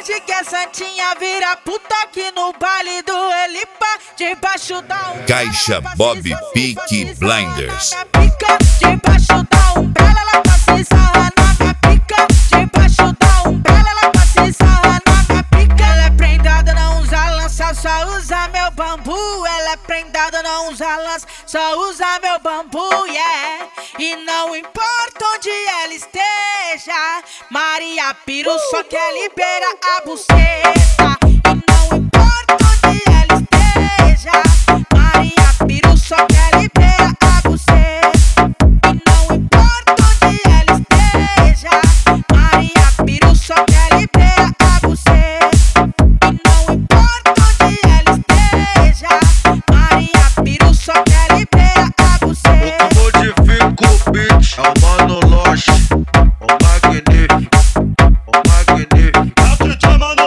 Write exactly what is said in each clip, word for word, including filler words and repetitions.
pede que a Santinha vira puta aqui no baile do Elipa. Debaixo da umbrella, Caixa Bob Peaky Blinders. Debaixo da umbrella, ela passa e sarra na minha pica. Debaixo da umbrella, ela passa e sarra na minha pica. Ela é prendada, não usa lança, só usa meu bambu. Ela é prendada, não usa lança, só usa meu bambu, yeah. E não importa onde ela esteja, Maria Piru só quer liberar a buceta. E não importa onde ela esteja, Maria Piru só quer liberar a buceta. E não importa onde ela esteja, Maria Piru só quer liberar a buceta. E não importa onde ela esteja, Maria Piru só quer liberar a buceta. O modifica o beat, é o Mano Loche, o magnífico, o magnífico. É o D J Mano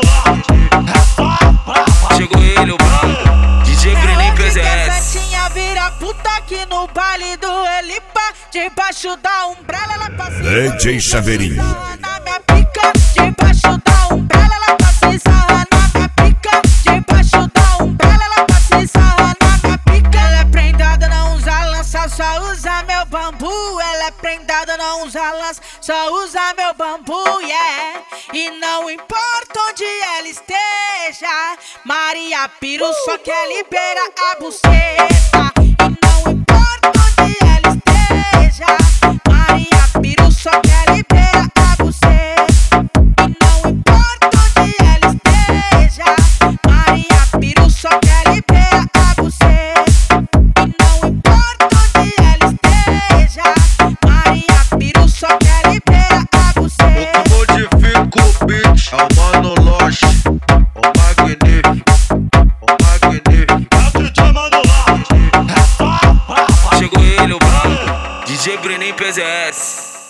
Loche. Chegou ele, o brabo, D J Bruninho P Z S. Santinha vira puta aqui no baile do Elipa. Debaixo da umbrella, ela passa D J Chaveirinho. na minha pica. Debaixo da umbrella, ela passa e sarra na minha pica. Debaixo da umbrella, ela passa e sarra na minha pica. Ela é prendada, não usa lança, só usa meu bambu. Ela é prendada, não usa lança, só usa meu bambu, yeah. E não importa onde ela esteja, Maria Piru só quer liberar a buceta. E não importa onde ela esteja, Maria Piru só quer liberar a buceta. E não importa onde ela esteja, Maria Piru só quer liberar a buceta. E não importa onde ela esteja, Maria Piru só quer liberar a buceta. O que modifica o beat, é o Mano Loche, o magnífico, o magnífico. É o D J Mano Loche. Chegou ele, o brabo, D J Bruninho P Z S.